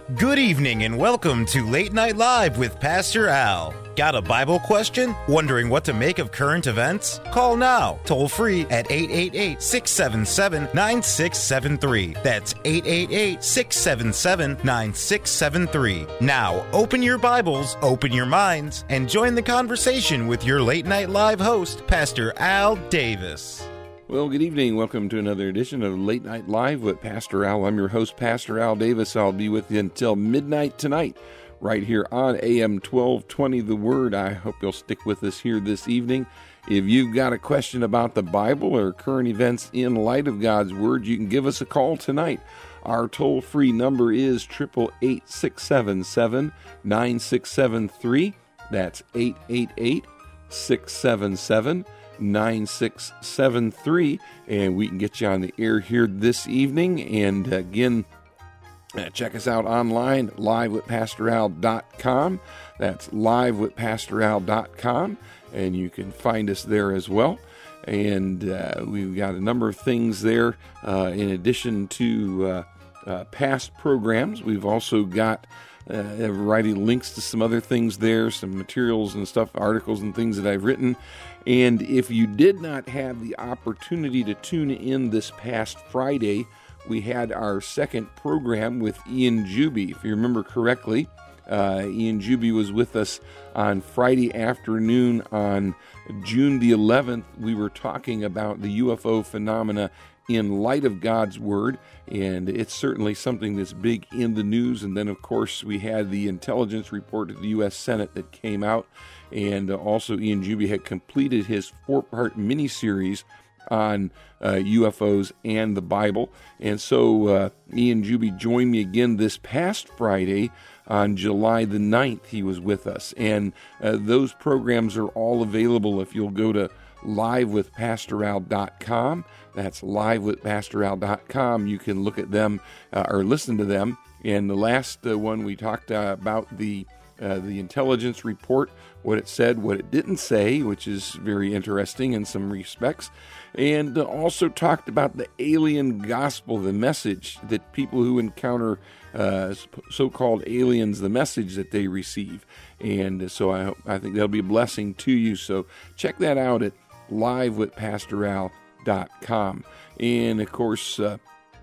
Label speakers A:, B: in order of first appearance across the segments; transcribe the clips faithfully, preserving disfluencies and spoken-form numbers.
A: Good evening and welcome to Late Night Live with Pastor Al. Got a Bible question? Wondering what to make of current events? Call now, toll free at eight eight eight, six seven seven, nine six seven three. That's eight eight eight, six seven seven, nine six seven three. Now, open your Bibles, open your minds, and join the conversation with your Late Night Live host, Pastor Al Davis.
B: Well, good evening. Welcome to another edition of Late Night Live with Pastor Al. I'm your host, Pastor Al Davis. I'll be with you until midnight tonight, right here on A M twelve twenty The Word. I hope you'll stick with us here this evening. If you've got a question about the Bible or current events in light of God's Word, you can give us a call tonight. Our toll-free number is eight eight eight, six seven seven, nine six seven three. That's eight eight eight, six seven seven, nine six seven three, and we can get you on the air here this evening. And again, uh, check us out online, live with pastor al dot com. That's live with pastor al dot com, and you can find us there as well. And uh, we've got a number of things there uh, in addition to uh, uh, past programs. We've also got Uh, a variety of links to some other things there, some materials and stuff, articles and things that I've written. And if you did not have the opportunity to tune in this past Friday, we had our second program with Ian Juby. If you remember correctly, uh, Ian Juby was with us on Friday afternoon on June the eleventh. We were talking about the U F O phenomena in light of God's Word, and it's certainly something that's big in the news. And then, of course, we had the intelligence report of the U S Senate that came out, and uh, also Ian Juby had completed his four-part mini-series on uh, U F Os and the Bible. And so uh, Ian Juby joined me again this past Friday on July the ninth. He was with us, and uh, those programs are all available if you'll go to live with pastor al dot com. That's live with pastor al dot com. You can look at them uh, or listen to them. And the last uh, one we talked uh, about the uh, the intelligence report, what it said, what it didn't say, which is very interesting in some respects. And uh, also talked about the alien gospel, the message that people who encounter uh, so-called aliens, the message that they receive. And so I, I think that'll be a blessing to you. So check that out at live with pastor al dot com. And of course, uh,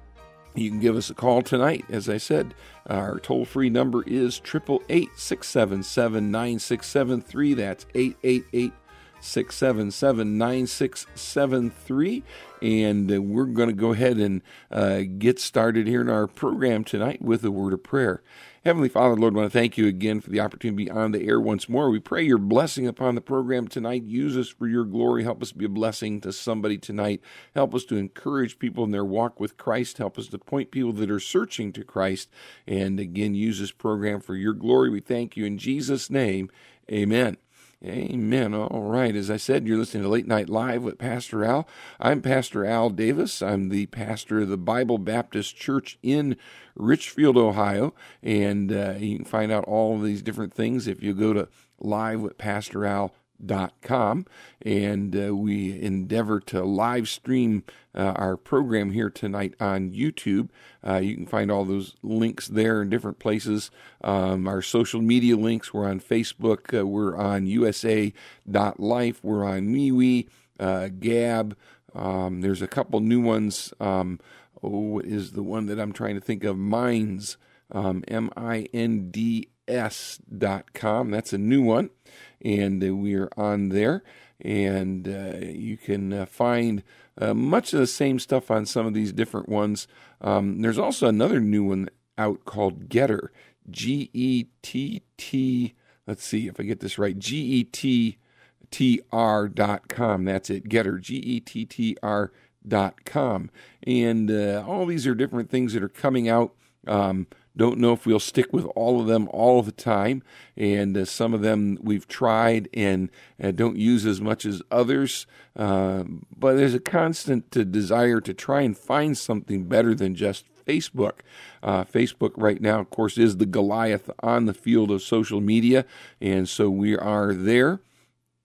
B: you can give us a call tonight. As I said, our toll-free number is eight eight eight, six seven seven, nine six seven three. That's eight eight eight, six seven seven, nine six seven three. And uh, we're going to go ahead and uh, get started here in our program tonight with a word of prayer. Heavenly Father, Lord, I want to thank you again for the opportunity to be on the air once more. We pray your blessing upon the program tonight. Use us for your glory. Help us be a blessing to somebody tonight. Help us to encourage people in their walk with Christ. Help us to point people that are searching to Christ. And again, use this program for your glory. We thank you in Jesus' name. Amen. Amen. All right. As I said, you're listening to Late Night Live with Pastor Al. I'm Pastor Al Davis. I'm the pastor of the Bible Baptist Church in Richfield, Ohio. And uh, you can find out all of these different things if you go to live with pastor al dot com. And uh, we endeavor to live stream uh, our program here tonight on YouTube. Uh, you can find all those links there in different places. Um, our social media links, we're on Facebook, uh, we're on U S A dot life, we're on MeWe, uh, Gab. Um, there's a couple new ones. Um, oh, what is the one that I'm trying to think of? Minds, um, M I N D S dot com. That's a new one. And uh, we are on there, and uh, you can uh, find uh, much of the same stuff on some of these different ones. Um, there's also another new one out called Getter, G E T T, let's see if I get this right, G E T T R dot com. That's it, Getter, G E T T R dot com. And uh, all these are different things that are coming out. Um, Don't know if we'll stick with all of them all the time, and uh, some of them we've tried and uh, don't use as much as others, uh, but there's a constant uh, desire to try and find something better than just Facebook. Uh, Facebook right now, of course, is the Goliath on the field of social media, and so we are there.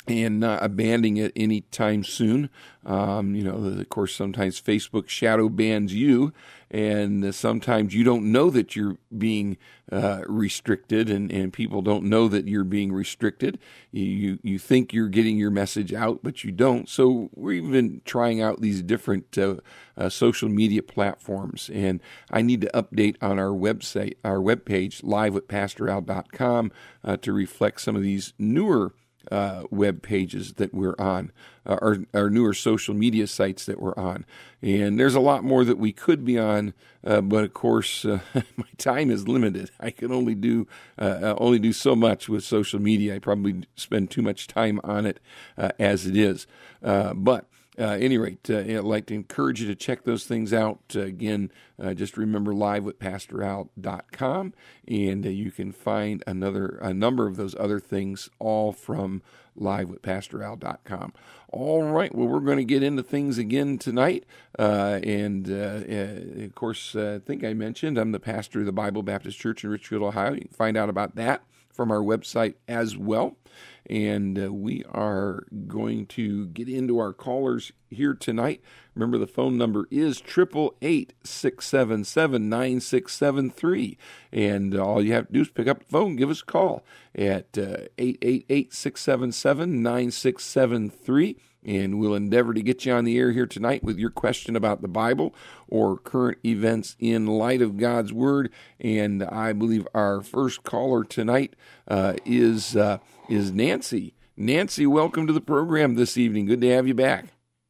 B: and not abandoning it anytime soon. Um, you know, of course, sometimes Facebook shadow bans you, and sometimes you don't know that you're being uh, restricted, and, and people don't know that you're being restricted. You you think you're getting your message out, but you don't. So we've been trying out these different uh, uh, social media platforms, and I need to update on our website, our webpage, live with pastor al dot com, uh, to reflect some of these newer Uh, web pages that we're on, uh, our, our newer social media sites that we're on. And there's a lot more that we could be on, uh, but of course, uh, my time is limited. I can only do uh, only do so much with social media. I probably spend too much time on it uh, as it is. Uh, but Uh, at any rate, uh, I'd like to encourage you to check those things out. Uh, again, uh, just remember live with pastor al dot com, and uh, you can find another a number of those other things all from live with pastor al dot com. All right, well, we're going to get into things again tonight. Uh, and, uh, uh, of course, uh, I think I mentioned I'm the pastor of the Bible Baptist Church in Richfield, Ohio. You can find out about that from our website as well. And uh, we are going to get into our callers here tonight. Remember, the phone number is eight eight eight, six seven seven, nine six seven three. And all you have to do is pick up the phone, give us a call at uh, eight eight eight, six seven seven, nine six seven three. And we'll endeavor to get you on the air here tonight with your question about the Bible or current events in light of God's Word. And I believe our first caller tonight uh, is uh, is Nancy. Nancy, welcome to the program this evening. Good to have you back.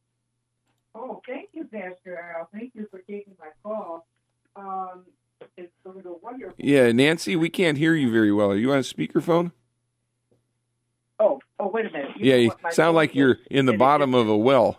C: Oh, thank you, Pastor Al. Thank you for taking my call. Um, it's a little wonderful.
B: Yeah, Nancy, we can't hear you very well. Are you on a speakerphone?
C: Oh, oh, wait a minute. You
B: yeah, you sound like you're in the bottom of a well.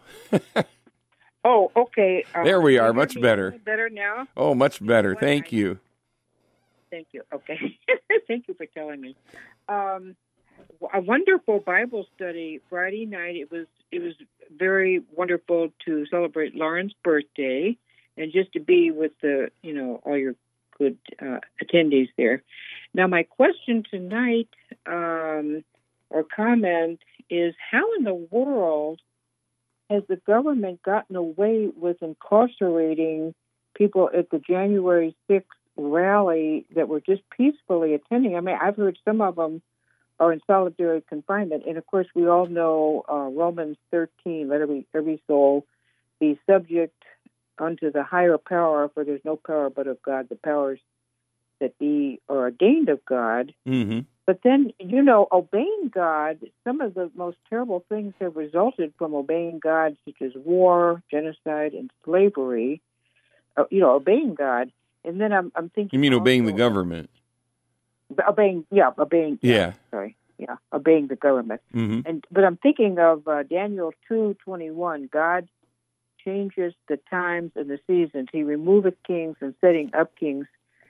C: Oh, okay. Um,
B: there we are, much better.
C: Better now?
B: Oh, much better. Thank you.
C: Thank you. Okay. Thank you for telling me. Um, a wonderful Bible study Friday night. It was it was very wonderful to celebrate Lauren's birthday and just to be with the, you know, all your good uh, attendees there. Now, my question tonight, um, or comment, is how in the world has the government gotten away with incarcerating people at the January sixth rally that were just peacefully attending? I mean, I've heard some of them are in solitary confinement. And, of course, we all know uh, Romans thirteen, let every, every soul be subject unto the higher power, for there's no power but of God, the powers that be are ordained of God.
B: Mm-hmm.
C: But then, you know, obeying God, some of the most terrible things have resulted from obeying God, such as war, genocide, and slavery. Uh, you know, obeying God. And then I'm, I'm thinking...
B: You mean obeying
C: also,
B: the government?
C: Obeying, yeah, obeying...
B: Yeah.
C: yeah sorry, yeah, obeying the government.
B: Mm-hmm.
C: And But I'm thinking of uh, Daniel two twenty-one. God changes the times and the seasons. He removeth kings and setting up kings.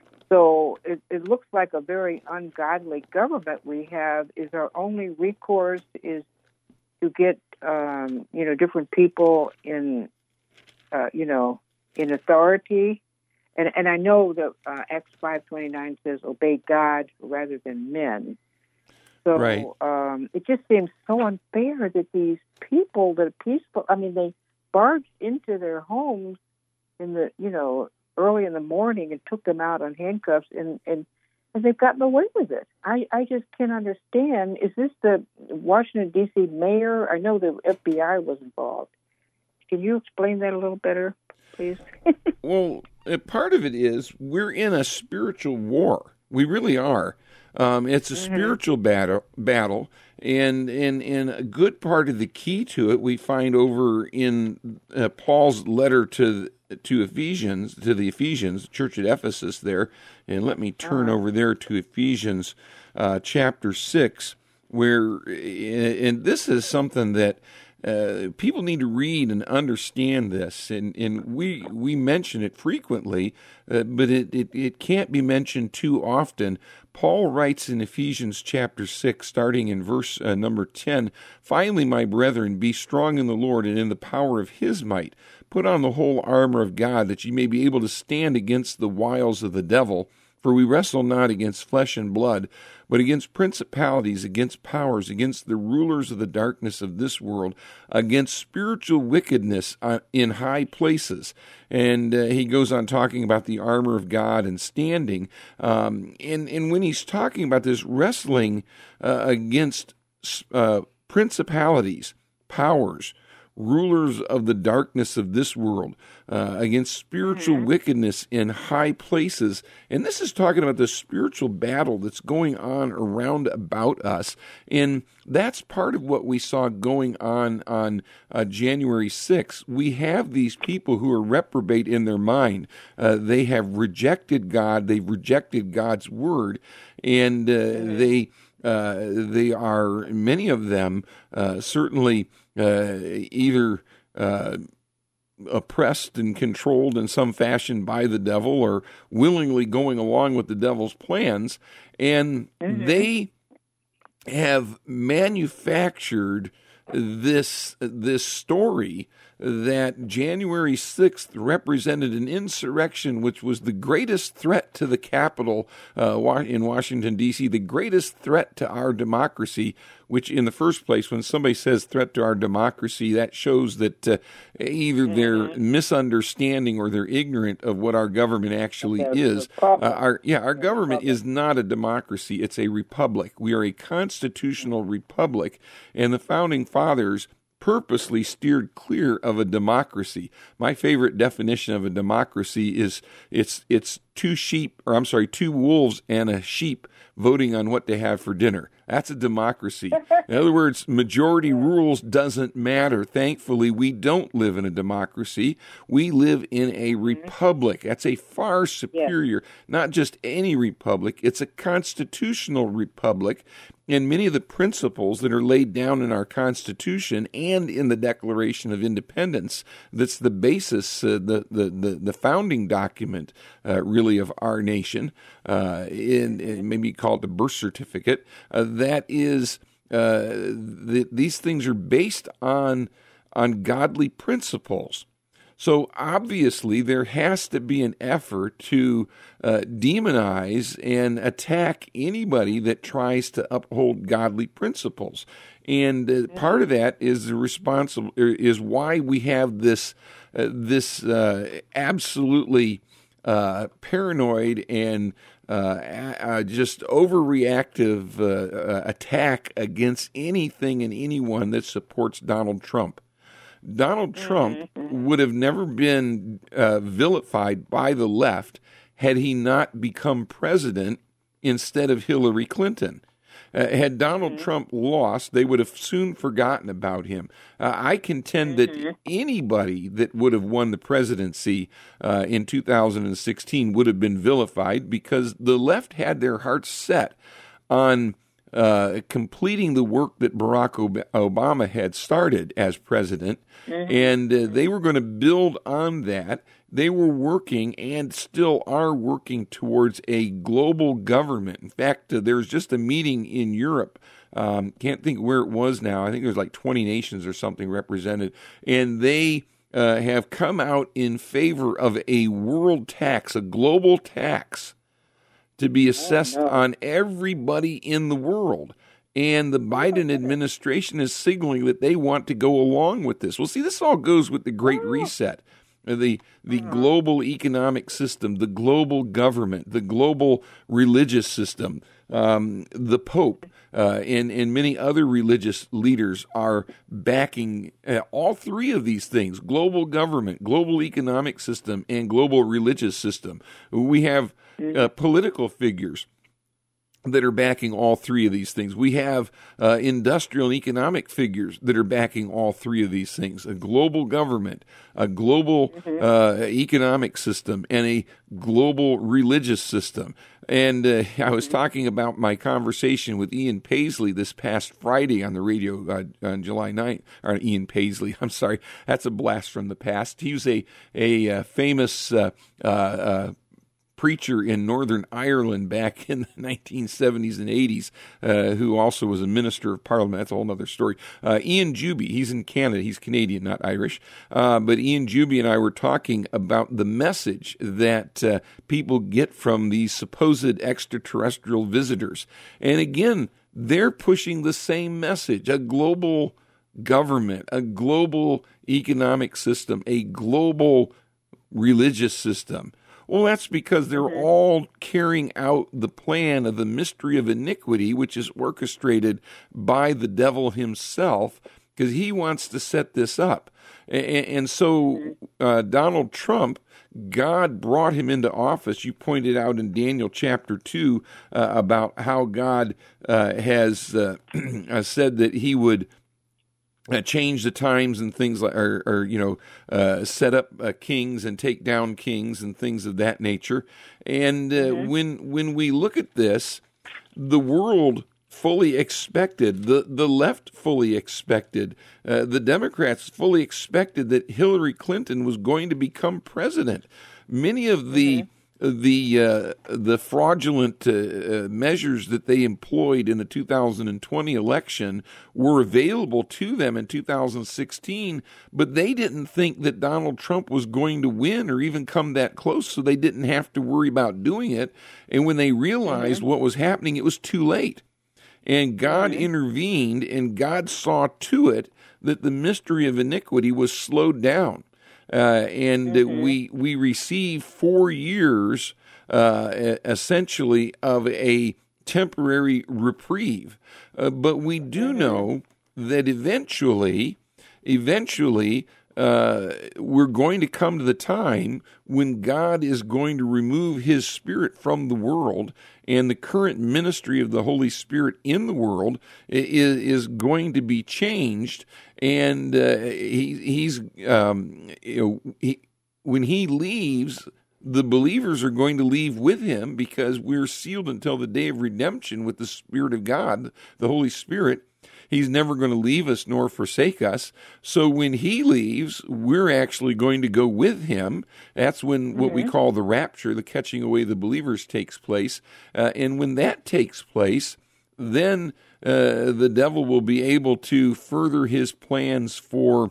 C: So it, it looks like a very ungodly government we have. Is our only recourse is to get, um, you know, different people in, uh, you know, in authority. And and I know that uh, Acts five twenty-nine says, obey God rather than men. So
B: right.
C: um, it just seems so unfair that these people that are peaceful, I mean, they barged into their homes in the, you know, early in the morning and took them out on handcuffs, and, and, and they've gotten away with it. I, I just can't understand. Is this the Washington, D C mayor? I know the F B I was involved. Can you explain that a little better, please?
B: Well, part of it is we're in a spiritual war. We really are. Um, it's a mm-hmm. spiritual battle, battle, and, and and a good part of the key to it we find over in uh, Paul's letter to to Ephesians, to the Ephesians, the church at Ephesus there, and let me turn uh-huh. over there to Ephesians uh, chapter six, where, and this is something that Uh, people need to read and understand this, and, and we we mention it frequently, uh, but it, it, it can't be mentioned too often. Paul writes in Ephesians chapter six, starting in verse uh, number ten, "Finally, my brethren, be strong in the Lord and in the power of his might. Put on the whole armor of God, that ye may be able to stand against the wiles of the devil. For we wrestle not against flesh and blood, but against principalities, against powers, against the rulers of the darkness of this world, against spiritual wickedness in high places. And uh, he goes on talking about the armor of God and standing. Um, and, and when he's talking about this wrestling uh, against uh, principalities, powers, rulers of the darkness of this world, uh, against spiritual mm-hmm. wickedness in high places. And this is talking about the spiritual battle that's going on around about us. And that's part of what we saw going on on uh, January sixth. We have these people who are reprobate in their mind. Uh, they have rejected God. They've rejected God's word. And uh, mm-hmm. they... Uh, they are, many of them, uh, certainly uh, either uh, oppressed and controlled in some fashion by the devil or willingly going along with the devil's plans. And mm-hmm. they have manufactured this this story that January sixth represented an insurrection which was the greatest threat to the Capitol uh, in Washington, D C, the greatest threat to our democracy, which in the first place, when somebody says threat to our democracy, that shows that uh, either they're misunderstanding or they're ignorant of what our government actually is. Uh, our Yeah, our government is not a democracy. It's a republic. We are a constitutional republic, and the Founding Fathers purposely steered clear of a democracy. My favorite definition of a democracy is it's it's two sheep, or I'm sorry, two wolves and a sheep voting on what to have for dinner. That's a democracy. In other words, majority rules doesn't matter. Thankfully, we don't live in a democracy. We live in a republic. That's a far superior, not just any republic, it's a constitutional republic. And many of the principles that are laid down in our Constitution and in the Declaration of Independence, that's the basis, uh, the, the, the, the founding document, uh, really, of our nation, uh, in, in maybe call it the birth certificate, uh, that is, uh, the, these things are based on, on godly principles. So obviously there has to be an effort to uh, demonize and attack anybody that tries to uphold godly principles. And uh, part of that is the responsible is why we have this uh, this uh, absolutely uh, paranoid and uh, uh, just overreactive uh, uh, attack against anything and anyone that supports Donald Trump. Donald Trump would have never been uh, vilified by the left had he not become president instead of Hillary Clinton. Uh, had Donald mm-hmm. Trump lost, they would have soon forgotten about him. Uh, I contend mm-hmm. that anybody that would have won the presidency uh, in two thousand sixteen would have been vilified because the left had their hearts set on Uh, completing the work that Barack Ob- Obama had started as president, mm-hmm. and uh, they were going to build on that. They were working and still are working towards a global government. In fact, uh, there was just a meeting in Europe. Um, can't think where it was now. I think there's like twenty nations or something represented, and they uh, have come out in favor of a world tax, a global tax, to be assessed oh, no. on everybody in the world. And the Biden administration is signaling that they want to go along with this. Well, see, this all goes with the Great Reset, the the global economic system, the global government, the global religious system. Um, the Pope uh, and, and many other religious leaders are backing uh, all three of these things: global government, global economic system, and global religious system. We have uh, political figures that are backing all three of these things. We have uh, industrial and economic figures that are backing all three of these things: a global government, a global mm-hmm. uh, economic system, and a global religious system. And uh, I was talking about my conversation with Ian Paisley this past Friday on the radio uh, on July ninth. Or Ian Paisley, I'm sorry, that's a blast from the past. He was a, a uh, famous uh, uh, uh preacher in Northern Ireland back in the nineteen seventies and eighties, uh, who also was a minister of parliament. That's a whole other story. Uh, Ian Juby, he's in Canada. He's Canadian, not Irish. Uh, but Ian Juby and I were talking about the message that uh, people get from these supposed extraterrestrial visitors. And again, they're pushing the same message, a global government, a global economic system, a global religious system. Well, that's because they're all carrying out the plan of the mystery of iniquity, which is orchestrated by the devil himself, because he wants to set this up. And, and so uh, Donald Trump, God brought him into office. You pointed out in Daniel chapter two uh, about how God uh, has uh, said that he would Uh, change the times and things like, or, or you know, uh, set up uh, kings and take down kings and things of that nature. And uh, mm-hmm. when when we look at this, the world fully expected, the the left fully expected, uh, the Democrats fully expected that Hillary Clinton was going to become president. Many of the mm-hmm. The uh, the fraudulent uh, uh, measures that they employed in the two thousand twenty election were available to them in two thousand sixteen, but they didn't think that Donald Trump was going to win or even come that close, so they didn't have to worry about doing it. And when they realized mm-hmm. what was happening, it was too late. And God mm-hmm. intervened, and God saw to it that the mystery of iniquity was slowed down. Uh, and mm-hmm. we we receive four years, uh, essentially, of a temporary reprieve. Uh, but we do mm-hmm. know that eventually, eventually, uh, we're going to come to the time when God is going to remove His Spirit from the world, and the current ministry of the Holy Spirit in the world is, is going to be changed. And uh, he, he's um, you know, he, when he leaves, the believers are going to leave with him, because we're sealed until the day of redemption with the Spirit of God, the Holy Spirit. He's never going to leave us nor forsake us. So when he leaves, we're actually going to go with him. That's when what mm-hmm. we call the rapture, the catching away of the believers, takes place. Uh, and when that takes place, then uh, the devil will be able to further his plans for,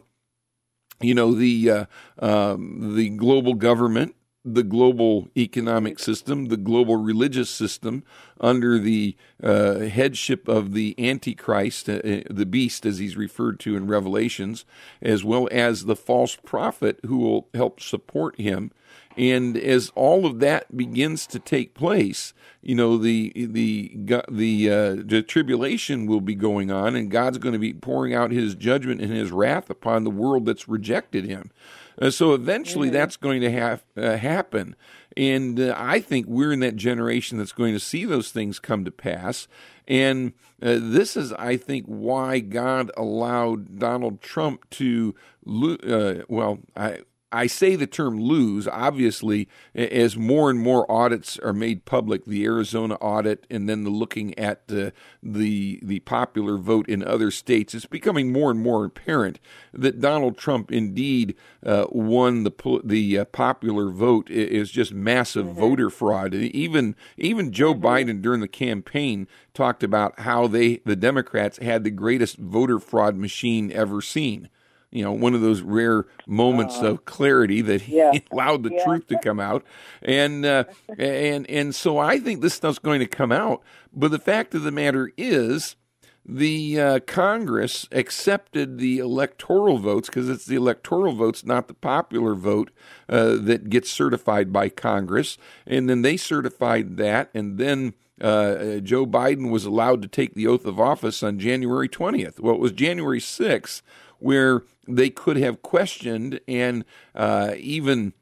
B: you know, the uh, um, the global government, the global economic system, the global religious system under the uh, headship of the Antichrist, uh, the beast as he's referred to in Revelations, as well as the false prophet who will help support him. And as all of that begins to take place, you know, the the the, uh, the tribulation will be going on, and God's going to be pouring out His judgment and His wrath upon the world that's rejected Him. Uh, so eventually mm-hmm. that's going to have, uh, happen. And uh, I think we're in that generation that's going to see those things come to pass. And uh, this is, I think, why God allowed Donald Trump to, lo- uh, well, I... I say the term lose, obviously, as more and more audits are made public, the Arizona audit and then the looking at the, the the popular vote in other states, it's becoming more and more apparent that Donald Trump indeed uh, won the the uh, popular vote. Is just massive mm-hmm. voter fraud. Even even Joe mm-hmm. Biden during the campaign talked about how they the Democrats had the greatest voter fraud machine ever seen. You know, one of those rare moments uh, of clarity that he yeah. allowed the yeah. truth to come out. And, uh, and, and so I think this stuff's going to come out. But the fact of the matter is, the uh, Congress accepted the electoral votes, because it's the electoral votes, not the popular vote, uh, that gets certified by Congress. And then they certified that, and then uh, Joe Biden was allowed to take the oath of office on January twentieth. Well, it was January sixth, where they could have questioned and uh, even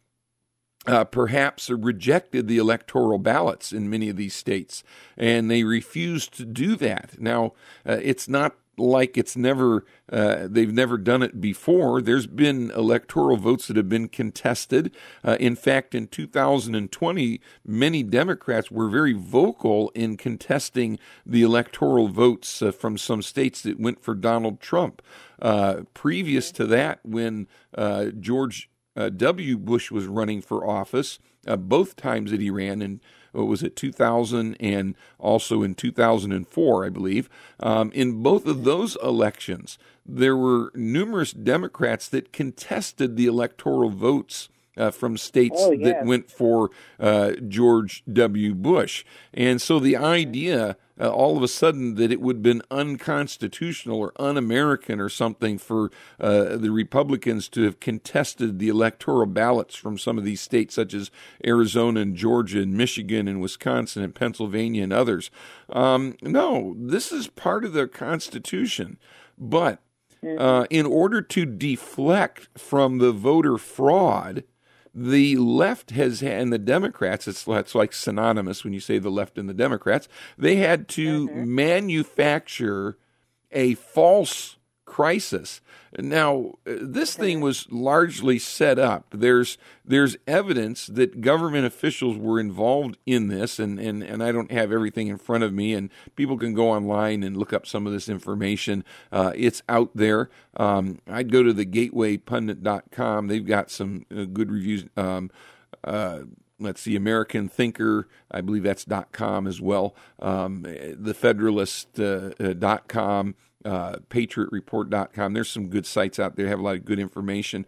B: uh, perhaps rejected the electoral ballots in many of these states, and they refused to do that. Now, uh, it's not like it's never, uh, they've never done it before. There's been electoral votes that have been contested. Uh, in fact, in two thousand twenty, many Democrats were very vocal in contesting the electoral votes uh, from some states that went for Donald Trump. Uh, previous to that, when uh, George uh, W. Bush was running for office, uh, both times that he ran, and what was it, two thousand and also in two thousand four, I believe. Um, in both of those elections, there were numerous Democrats that contested the electoral votes uh, from states
C: oh, yes.
B: that went for uh, George W. Bush. And so the idea uh, all of a sudden that it would have been unconstitutional or un-American or something for uh, the Republicans to have contested the electoral ballots from some of these states such as Arizona and Georgia and Michigan and Wisconsin and Pennsylvania and others. Um, no, this is part of the Constitution. But uh, in order to deflect from the voter fraud, the left has, and the Democrats, it's, it's like synonymous when you say the left and the Democrats, they had to mm-hmm. manufacture a false crisis. Now, this thing was largely set up. There's there's evidence that government officials were involved in this, and, and, and I don't have everything in front of me, and people can go online and look up some of this information. Uh, it's out there. Um, I'd go to the gateway pundit dot com. They've got some uh, good reviews. Um, uh, Let's see, American Thinker, I believe that's .com as well. Um, the Federalist dot com. Uh, patriot report dot com. There's some good sites out there, have a lot of good information.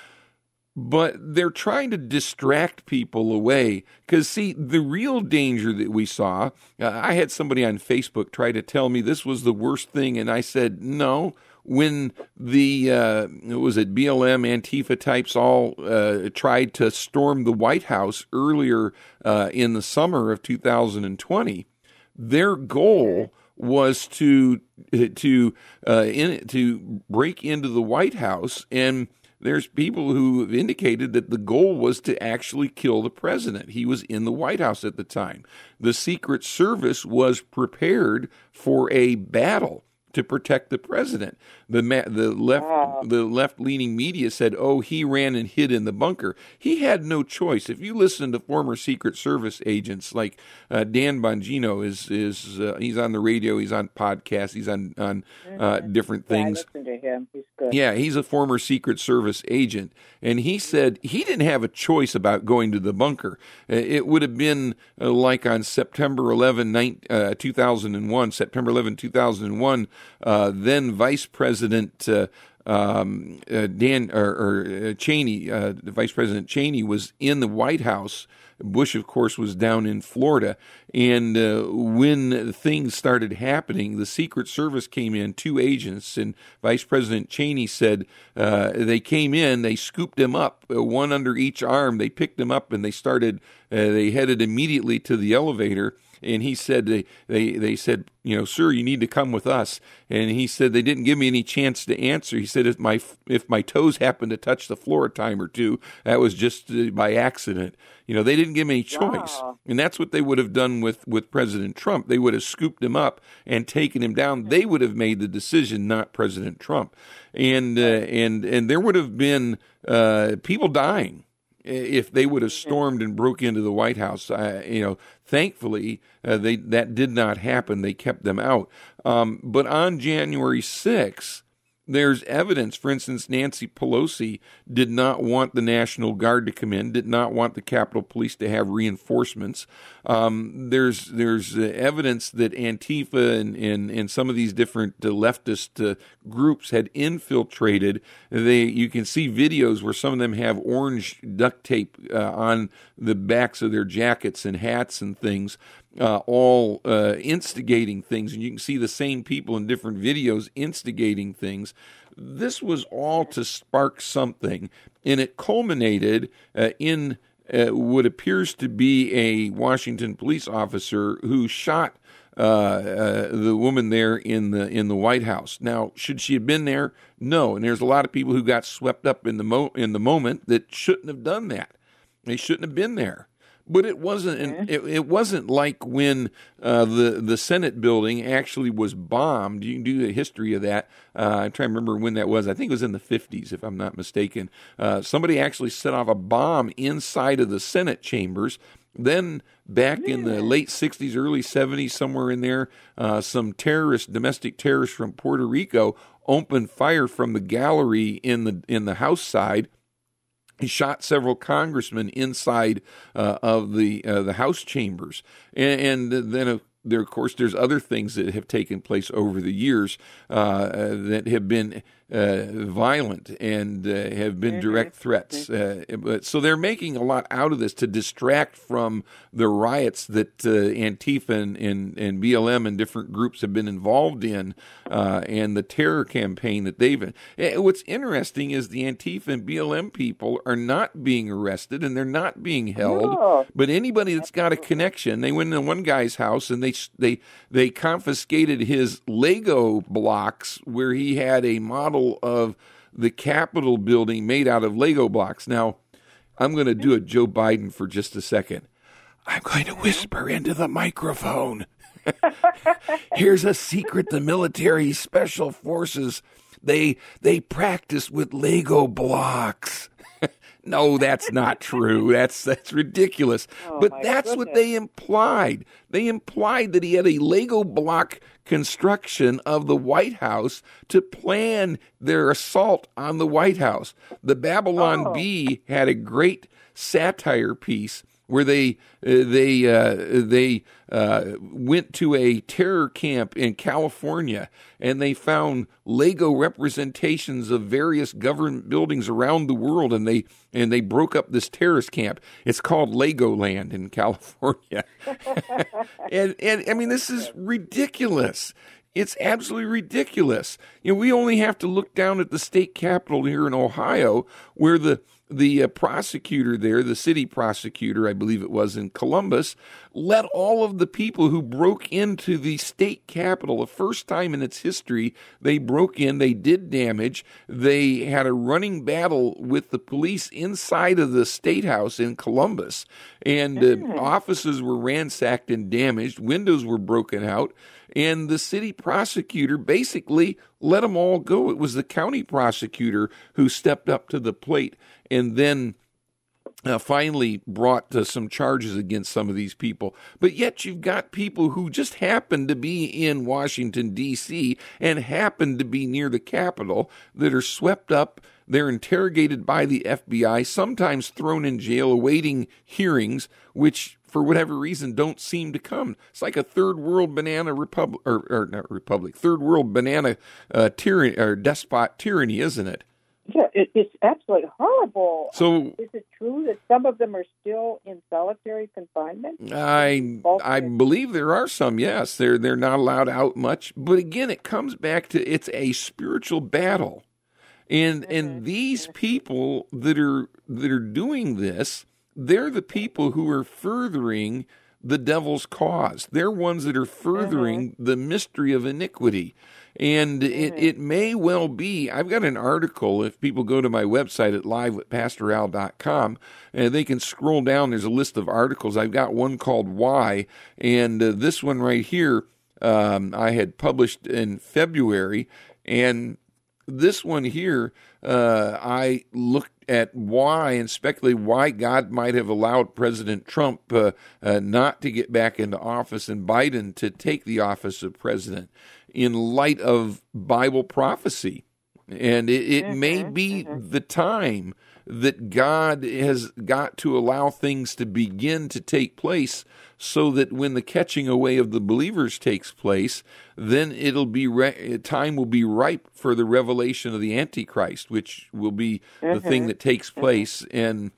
B: But they're trying to distract people away. Because, see, the real danger that we saw, uh, I had somebody on Facebook try to tell me this was the worst thing, and I said, no. When the, uh, was it B L M, Antifa types all uh, tried to storm the White House earlier uh, in the summer of two thousand twenty, their goal was to to uh, in, to break into the White House, and there's people who have indicated that the goal was to actually kill the president. He was in the White House at the time. The Secret Service was prepared for a battle to protect the president. The ma- the left wow. the left-leaning media said, oh, he ran and hid in the bunker. He had no choice. If you listen to former Secret Service agents like uh, Dan Bongino, is is uh, he's on the radio, he's on podcasts, he's on, on uh, different things.
C: Yeah, I listen to him. He's good.
B: Yeah, he's a former Secret Service agent, and he said he didn't have a choice about going to the bunker. It would have been uh, like on September eleventh, uh, two thousand one, September eleventh, two thousand one, Uh, then Vice President uh, um, uh, Dan or, or uh, Cheney, uh, Vice President Cheney, was in the White House. Bush, of course, was down in Florida. And uh, when things started happening, the Secret Service came in, two agents, and Vice President Cheney said uh, they came in, they scooped him up, uh, one under each arm. They picked him up and they started, uh, they headed immediately to the elevator. And he said, they, they, they said, you know, sir, you need to come with us. And he said, they didn't give me any chance to answer. He said, if my, if my toes happened to touch the floor a time or two, that was just uh, by accident. You know, they didn't give me any choice. Wow. And that's what they would have done with, with President Trump. They would have scooped him up and taken him down. They would have made the decision, not President Trump. And, uh, and, and there would have been uh, people dying if they would have stormed and broke into the White House. Uh, you know, thankfully, uh, they that did not happen. They kept them out. Um, but on January sixth, there's evidence. For instance, Nancy Pelosi did not want the National Guard to come in, did not want the Capitol Police to have reinforcements. Um, there's there's uh, evidence that Antifa and, and, and some of these different uh, leftist uh, groups had infiltrated. They You can see videos where some of them have orange duct tape uh, on the backs of their jackets and hats and things. Uh, all uh, instigating things, and you can see the same people in different videos instigating things. This was all to spark something, and it culminated uh, in uh, what appears to be a Washington police officer who shot uh, uh, the woman there in the in the White House. Now, should she have been there? No, and there's a lot of people who got swept up in the mo- in the moment that shouldn't have done that. They shouldn't have been there. But it wasn't. An, it, it wasn't like when uh, the the Senate building actually was bombed. You can do the history of that. Uh, I'm trying to remember when that was. I think it was in the fifties, if I'm not mistaken. Uh, somebody actually set off a bomb inside of the Senate chambers. Then back yeah. in the late sixties, early seventies, somewhere in there, uh, some terrorists, domestic terrorists from Puerto Rico, opened fire from the gallery in the in the House side. He shot several congressmen inside uh, of the uh, the House chambers, and, and then uh, there, of course, there's other things that have taken place over the years uh, that have been uh, violent and uh, have been direct threats. Uh, but so they're making a lot out of this to distract from the riots that uh, Antifa and, and, and B L M and different groups have been involved in, uh, and the terror campaign that they've been. What's interesting is the Antifa and B L M people are not being arrested and they're not being held.
C: No.
B: But anybody that's got a connection, they went into one guy's house and they they they confiscated his Lego blocks where he had a model of the Capitol building made out of Lego blocks. Now, I'm going to do a Joe Biden for just a second. I'm going to whisper into the microphone. Here's a secret: the military special forces, they they practice with Lego blocks. No, that's not true. That's that's ridiculous.
C: Oh,
B: but
C: my
B: that's
C: goodness.
B: what they implied. They implied that he had a Lego block construction of the White House to plan their assault on the White House. The Babylon
C: Oh.
B: Bee had a great satire piece where they uh, they uh, they uh, went to a terror camp in California and they found Lego representations of various government buildings around the world, and they and they broke up this terrorist camp. It's called Legoland in California, and and I mean this is ridiculous. It's absolutely ridiculous. You know, we only have to look down at the state capitol here in Ohio, where the the uh, prosecutor there, the city prosecutor, I believe it was in Columbus, let all of the people who broke into the state capitol, the first time in its history, they broke in, they did damage, they had a running battle with the police inside of the state house in Columbus, and uh, offices were ransacked and damaged, windows were broken out, and the city prosecutor basically let them all go. It was the county prosecutor who stepped up to the plate and then uh, finally brought uh, some charges against some of these people. But yet you've got people who just happen to be in Washington, D C, and happen to be near the Capitol that are swept up. They're interrogated by the F B I, sometimes thrown in jail, awaiting hearings, which for whatever reason don't seem to come. It's like a third world banana republic, or, or not republic, third world banana uh, tyranny or despot tyranny, isn't it?
C: Yeah, it, it's absolutely horrible.
B: So,
C: is it true that some of them are still in solitary confinement?
B: I I believe there are some. Yes, they're they're not allowed out much. But again, it comes back to it's a spiritual battle, and mm-hmm. and these people that are that are doing this, they're the people who are furthering the devil's cause. They're ones that are furthering mm-hmm. the mystery of iniquity. And mm-hmm. it, it may well be, I've got an article, if people go to my website at live with pastor al dot com, and they can scroll down, there's a list of articles. I've got one called Why, and uh, this one right here um, I had published in February, and this one here, uh, I looked at why and speculate why God might have allowed President Trump uh, uh, not to get back into office and Biden to take the office of president in light of Bible prophecy. And it, it mm-hmm, may be mm-hmm. the time that God has got to allow things to begin to take place so that when the catching away of the believers takes place, then it'll be re- time will be ripe for the revelation of the Antichrist, which will be mm-hmm. the thing that takes place. Mm-hmm. And,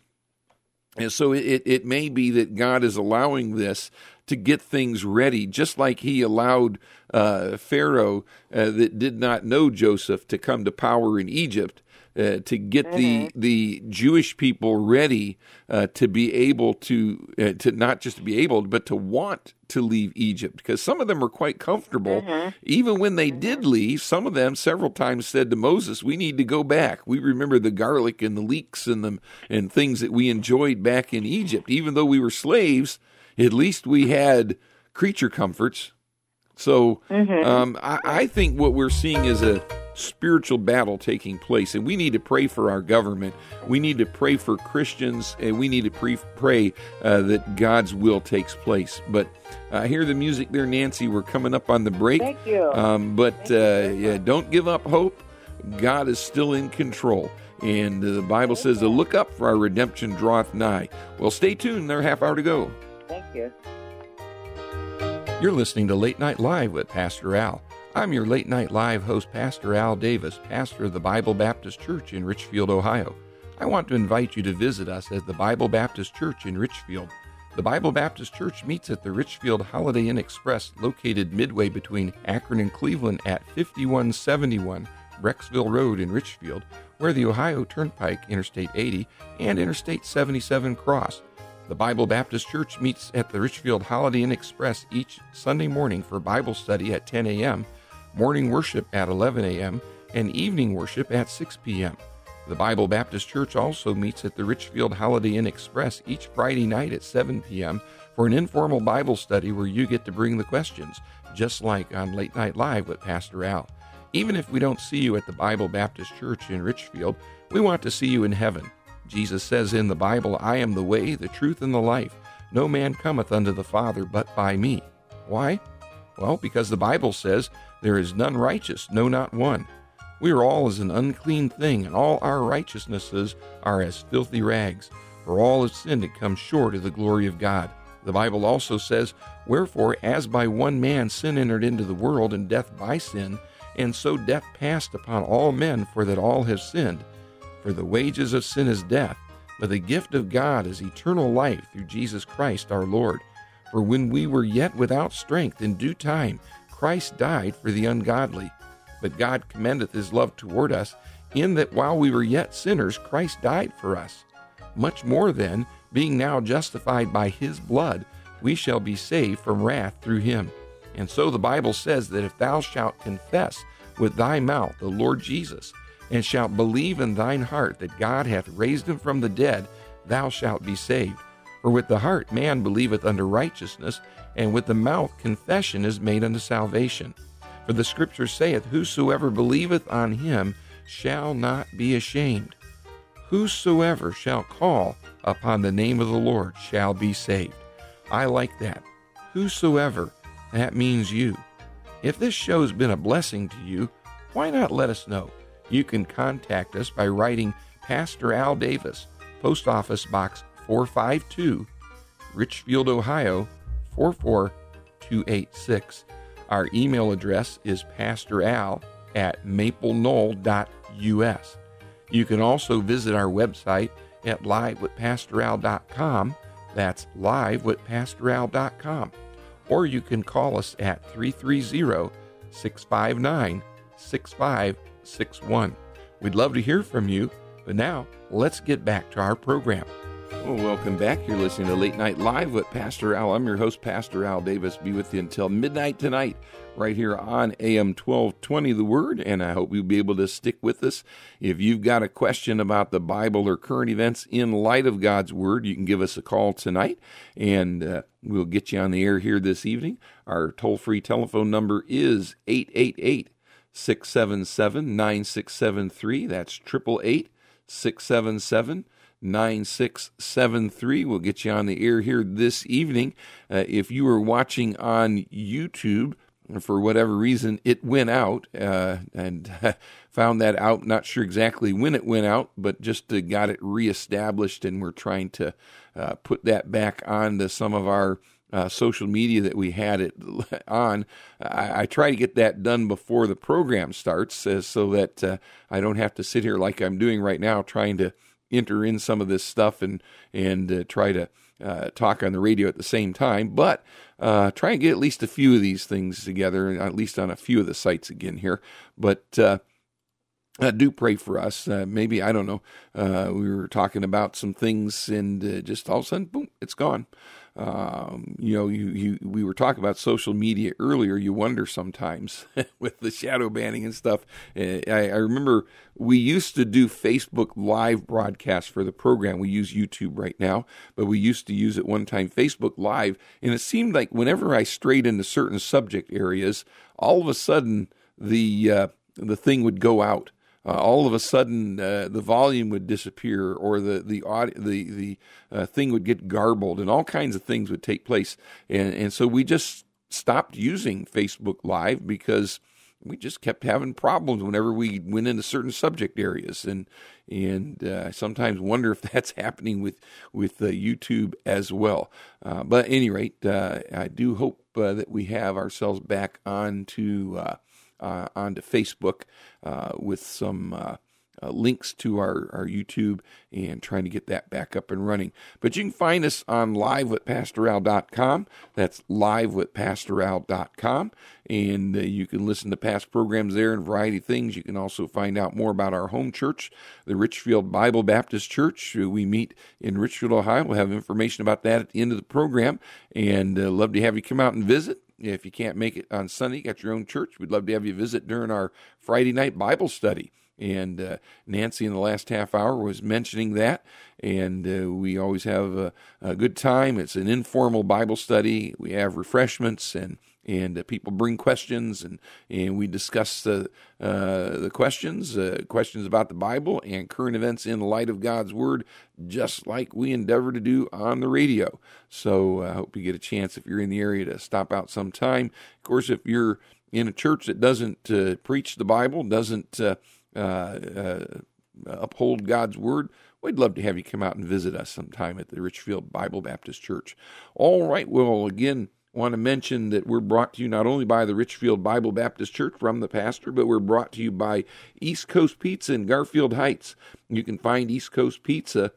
B: and so it, it may be that God is allowing this to get things ready, just like he allowed uh, Pharaoh uh, that did not know Joseph to come to power in Egypt, uh, to get mm-hmm. the the Jewish people ready uh, to be able to, uh, to not just to be able, but to want to leave Egypt, because some of them were quite comfortable. Mm-hmm. Even when they mm-hmm. did leave, some of them several times said to Moses, we need to go back. We remember the garlic and the leeks and the, and things that we enjoyed back in Egypt. Even though we were slaves, at least we had creature comforts. So mm-hmm. um, I, I think what we're seeing is a spiritual battle taking place, and we need to pray for our government. We need to pray for Christians, and we need to pre- pray uh, that God's will takes place. But I uh, hear the music there, Nancy. We're coming up on the break.
C: Thank you.
B: Um, but
C: Thank
B: uh,
C: you
B: yeah, don't give up hope. God is still in control. And the Bible says to look up, for our redemption draweth nigh. Well, stay tuned. There's a half hour to go.
C: Thank you.
B: You're listening to Late Night Live with Pastor Al. I'm your Late Night Live host, Pastor Al Davis, pastor of the Bible Baptist Church in Richfield, Ohio. I want to invite you to visit us at the Bible Baptist Church in Richfield. The Bible Baptist Church meets at the Richfield Holiday Inn Express, located midway between Akron and Cleveland at fifty-one seventy-one Brecksville Road in Richfield, where the Ohio Turnpike, Interstate eighty, and Interstate seventy-seven cross. The Bible Baptist Church meets at the Richfield Holiday Inn Express each Sunday morning for Bible study at ten a.m., morning worship at eleven a.m., and evening worship at six p.m. The Bible Baptist Church also meets at the Richfield Holiday Inn Express each Friday night at seven p.m. for an informal Bible study where you get to bring the questions, just like on Late Night Live with Pastor Al. Even if we don't see you at the Bible Baptist Church in Richfield, we want to see you in heaven. Jesus says in the Bible, I am the way, the truth, and the life. No man cometh unto the Father but by me. Why? Well, because the Bible says, there is none righteous, no, not one. We are all as an unclean thing, and all our righteousnesses are as filthy rags. For all have sinned and come short of the glory of God. The Bible also says, wherefore, as by one man sin entered into the world, and death by sin, and so death passed upon all men, for that all have sinned. For the wages of sin is death, but the gift of God is eternal life through Jesus Christ our Lord. For when we were yet without strength, in due time Christ died for the ungodly. But God commendeth his love toward us, in that while we were yet sinners, Christ died for us. Much more then, being now justified by his blood, we shall be saved from wrath through him. And so the Bible says that if thou shalt confess with thy mouth the Lord Jesus, and shalt believe in thine heart that God hath raised him from the dead, thou shalt be saved. For with the heart man believeth unto righteousness, and with the mouth confession is made unto salvation. For the Scripture saith, whosoever believeth on him shall not be ashamed. Whosoever shall call upon the name of the Lord shall be saved. I like that. Whosoever, that means you. If this show's been a blessing to you, why not let us know? You can contact us by writing Pastor Al Davis, Post Office Box four five two, Richfield, Ohio four four two eight six. Our email address is pastoral at mapleknoll dot u s. You can also visit our website at live with pastor al dot com. That's live with pastor al dot com. Or you can call us at three three zero, six five nine, six five six one. We'd love to hear from you, but now let's get back to our program. Well, welcome back. You're listening to Late Night Live with Pastor Al. I'm your host, Pastor Al Davis. Be with you until midnight tonight, right here on A M twelve twenty The Word, and I hope you'll be able to stick with us. If you've got a question about the Bible or current events in light of God's Word, you can give us a call tonight, and uh, we'll get you on the air here this evening. Our toll-free telephone number is eight eight eight, six seven seven, nine six seven three. That's eight eight eight, six seven seven, nine six seven three. We'll get you on the air here this evening. Uh, if you were watching on YouTube, for whatever reason, it went out, uh, and found that out. Not sure exactly when it went out, but just uh, got it reestablished, and we're trying to uh, put that back on to some of our Uh, social media that we had it on. I, I try to get that done before the program starts, uh, so that uh, I don't have to sit here like I'm doing right now, trying to enter in some of this stuff and and uh, try to uh, talk on the radio at the same time. But uh, try and get at least a few of these things together, at least on a few of the sites again here. But uh, Uh, do pray for us. Uh, maybe, I don't know, uh, we were talking about some things, and uh, just all of a sudden, boom, it's gone. Um, you know, you, you we were talking about social media earlier. You wonder sometimes with the shadow banning and stuff. Uh, I, I remember we used to do Facebook Live broadcasts for the program. We use YouTube right now, but we used to use at one time Facebook Live, and it seemed like whenever I strayed into certain subject areas, all of a sudden the uh, the thing would go out. Uh, all of a sudden, uh, the volume would disappear, or the the audio, the the uh, thing would get garbled, and all kinds of things would take place. And and so we just stopped using Facebook Live because we just kept having problems whenever we went into certain subject areas, and and uh, I sometimes wonder if that's happening with with uh, YouTube as well. Uh, but at any rate, uh, I do hope uh, that we have ourselves back onto uh, uh, onto Facebook uh, with some uh, uh, links to our, our YouTube and trying to get that back up and running. But you can find us on live with pastor al dot com. That's live with pastor al dot com. And uh, you can listen to past programs there and a variety of things. You can also find out more about our home church, the Richfield Bible Baptist Church. We meet in Richfield, Ohio. We'll have information about that at the end of the program. And uh, love to have you come out and visit. If you can't make it on Sunday, you got your own church, we'd love to have you visit during our Friday night Bible study. And uh, Nancy in the last half hour was mentioning that, and uh, we always have a, a good time. It's an informal Bible study. We have refreshments, and and uh, people bring questions, and, and we discuss the uh, the questions, uh, questions about the Bible and current events in the light of God's Word, just like we endeavor to do on the radio. So I hope you get a chance, if you're in the area, to stop out sometime. Of course, if you're in a church that doesn't uh, preach the Bible, doesn't uh, Uh, uh, uphold God's Word, we'd love to have you come out and visit us sometime at the Richfield Bible Baptist Church. All right, well, again, want to mention that we're brought to you not only by the Richfield Bible Baptist Church from the pastor, but we're brought to you by East Coast Pizza in Garfield Heights. You can find East Coast Pizza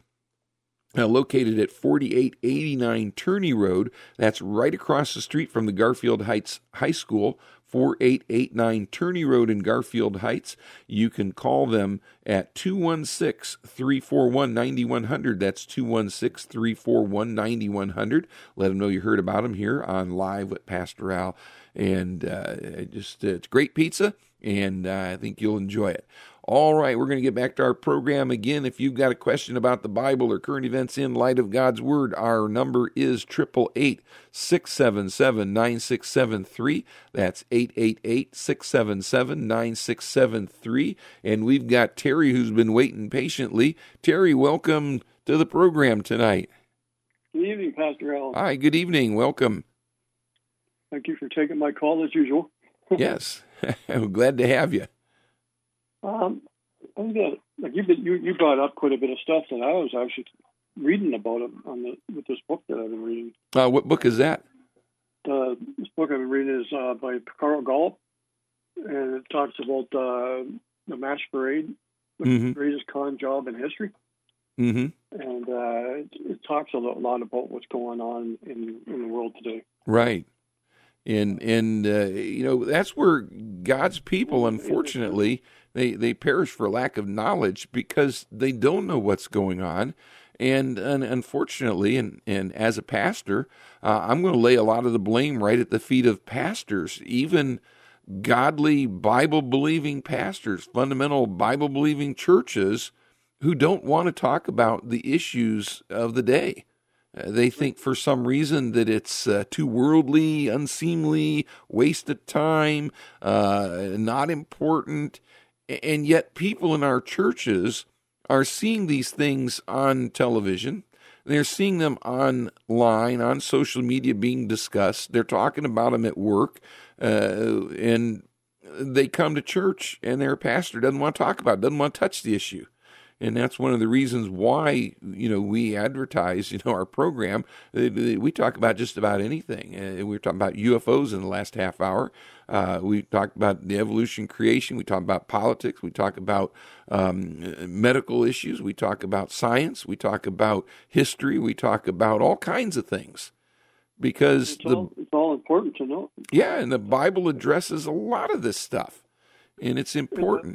B: Uh, located at forty-eight eighty-nine Turney Road. That's right across the street from the Garfield Heights High School, forty-eight eighty-nine Turney Road in Garfield Heights. You can call them at two one six, three four one, nine one zero zero. That's two one six, three four one, nine one zero zero. Let them know you heard about them here on Live with Pastor Al. And uh, just uh, it's great pizza, and uh, I think you'll enjoy it. All right, we're going to get back to our program again. If you've got a question about the Bible or current events in light of God's Word, our number is eight eight eight, six seven seven, nine six seven three. That's eight eight eight, six seven seven, nine six seven three. And we've got Terry, who's been waiting patiently. Terry, welcome to the program tonight.
D: Good evening, Pastor Al.
B: Hi, good evening. Welcome.
D: Thank you for taking my call as usual.
B: Yes, I'm glad to have you.
D: Um, I was gonna, like you, you, you brought up quite a bit of stuff that I was actually reading about it on the with this book that I've been reading.
B: Uh, what book is that?
D: Uh, this book I've been reading is uh, by Carl Gollop, and it talks about uh, the Mass Parade, which
B: mm-hmm.
D: is the greatest con job in history.
B: Mm-hmm.
D: And uh, it, it talks a lot about what's going on in, in the world today.
B: Right. And, and uh, you know, that's where God's people, unfortunately, they, they perish for lack of knowledge because they don't know what's going on. And, and unfortunately, and, and as a pastor, uh, I'm going to lay a lot of the blame right at the feet of pastors, even godly, Bible-believing pastors, fundamental Bible-believing churches who don't want to talk about the issues of the day. Uh, they think for some reason that it's uh, too worldly, unseemly, waste of time, uh, not important. And yet people in our churches are seeing these things on television. They're seeing them online, on social media being discussed. They're talking about them at work. Uh, and they come to church and their pastor doesn't want to talk about it, doesn't want to touch the issue. And that's one of the reasons why, you know, we advertise, you know, our program. We talk about just about anything. Uh, we were talking about U F Os in the last half hour. Uh, we talked about the evolution, creation. We talk about politics. We talk about um, medical issues. We talk about science. We talk about history. We talk about all kinds of things. Because
D: it's
B: the
D: all, it's all important to know.
B: Yeah, and the Bible addresses a lot of this stuff, and it's important.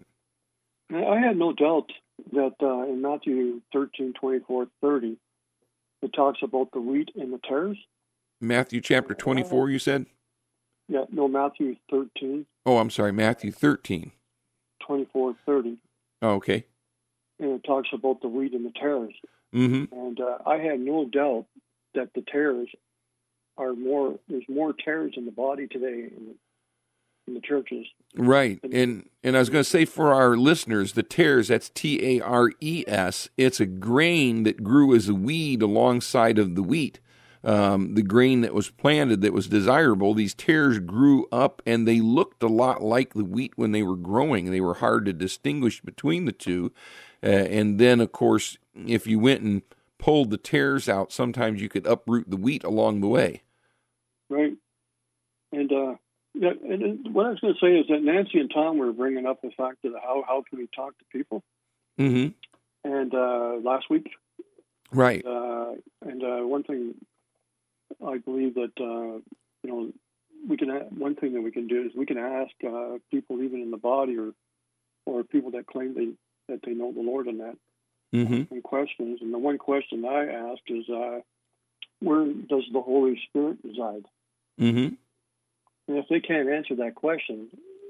D: I had no doubt that uh, in Matthew thirteen, twenty-four, thirty, it talks about the wheat and the tares.
B: Matthew chapter twenty-four, you said?
D: Yeah, no, Matthew thirteen.
B: Oh, I'm sorry, Matthew thirteen.
D: twenty-four, thirty.
B: Oh, okay.
D: And it talks about the wheat and the tares.
B: Mm-hmm.
D: And uh, I had no doubt that the tares are more, there's more tares in the body today in the, in the churches.
B: Right. And and I was going to say for our listeners, the tares, that's T A R E S. It's a grain that grew as a weed alongside of the wheat. um, the grain that was planted that was desirable, these tares grew up and they looked a lot like the wheat when they were growing. They were hard to distinguish between the two. Uh, and then, of course, if you went and pulled the tares out, sometimes you could uproot the wheat along the way.
D: Right. And, uh, yeah, and what I was going to say is that Nancy and Tom were bringing up the fact that how, how can we talk to people?
B: Mm-hmm.
D: And uh, last week.
B: Right.
D: Uh, and uh, one thing I believe that, uh, you know, we can, one thing that we can do is we can ask uh, people even in the body or or people that claim they that they know the Lord in that
B: mm-hmm.
D: some questions. And the one question I asked is, uh, where does the Holy Spirit reside?
B: Mm-hmm.
D: And if they can't answer that question,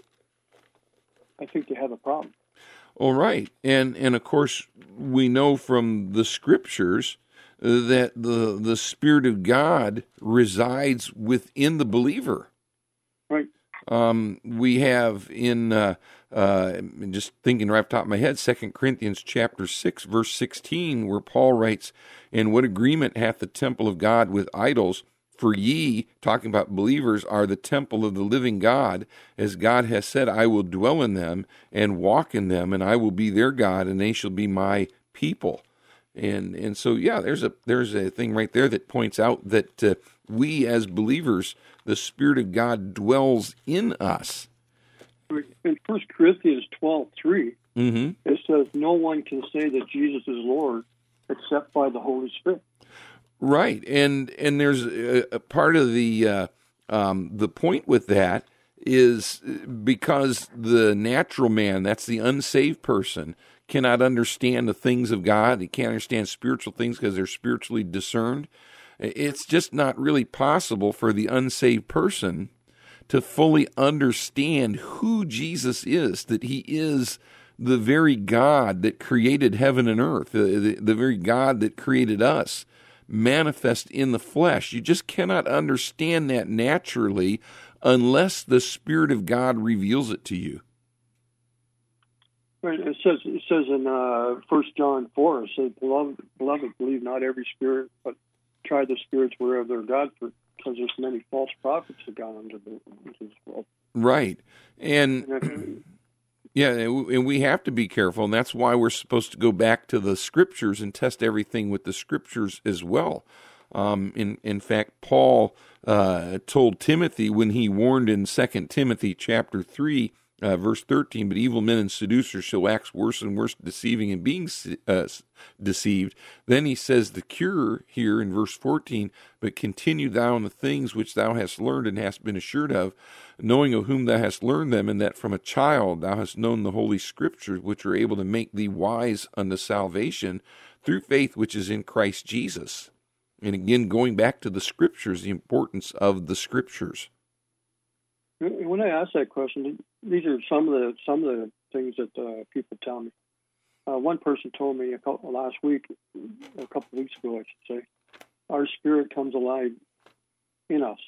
D: I think they have a problem.
B: All right. And, and of course, we know from the Scriptures that the the Spirit of God resides within the believer.
D: Right.
B: Um, we have in, uh, uh, just thinking right off the top of my head, Second Corinthians chapter six, verse sixteen, where Paul writes, "And what agreement hath the temple of God with idols? For ye," talking about believers, "are the temple of the living God, as God has said, I will dwell in them and walk in them, and I will be their God, and they shall be my people." And and so, yeah, there's a there's a thing right there that points out that uh, we as believers, the Spirit of God dwells in us.
D: In First Corinthians twelve three,
B: mm-hmm.
D: it says, "No one can say that Jesus is Lord except by the Holy Spirit."
B: Right, and and there's a, a part of the uh, um, the point with that is because the natural man, that's the unsaved person, cannot understand the things of God. He can't understand spiritual things because they're spiritually discerned. It's just not really possible for the unsaved person to fully understand who Jesus is, that he is the very God that created heaven and earth, the, the, the very God that created us, manifest in the flesh. You just cannot understand that naturally unless the Spirit of God reveals it to you.
D: Right. It says it says in uh, First John four, it says, "Beloved, beloved, believe not every spirit, but try the spirits wherever they're God, for because there's many false prophets that gone into, the, into this world."
B: Right, and yeah, and we have to be careful, and that's why we're supposed to go back to the Scriptures and test everything with the Scriptures as well. Um, in in fact, Paul uh, told Timothy when he warned in Second Timothy chapter three, uh, verse thirteen, "But evil men and seducers shall wax worse and worse, deceiving and being uh, deceived." Then he says the cure here in verse fourteen, "But continue thou in the things which thou hast learned and hast been assured of, knowing of whom thou hast learned them, and that from a child thou hast known the Holy Scriptures, which are able to make thee wise unto salvation through faith which is in Christ Jesus." And again, going back to the Scriptures, the importance of the Scriptures.
D: When I ask that question, these are some of the some of the things that uh, people tell me. Uh, one person told me a couple, last week, a couple of weeks ago, I should say, our spirit comes alive in us.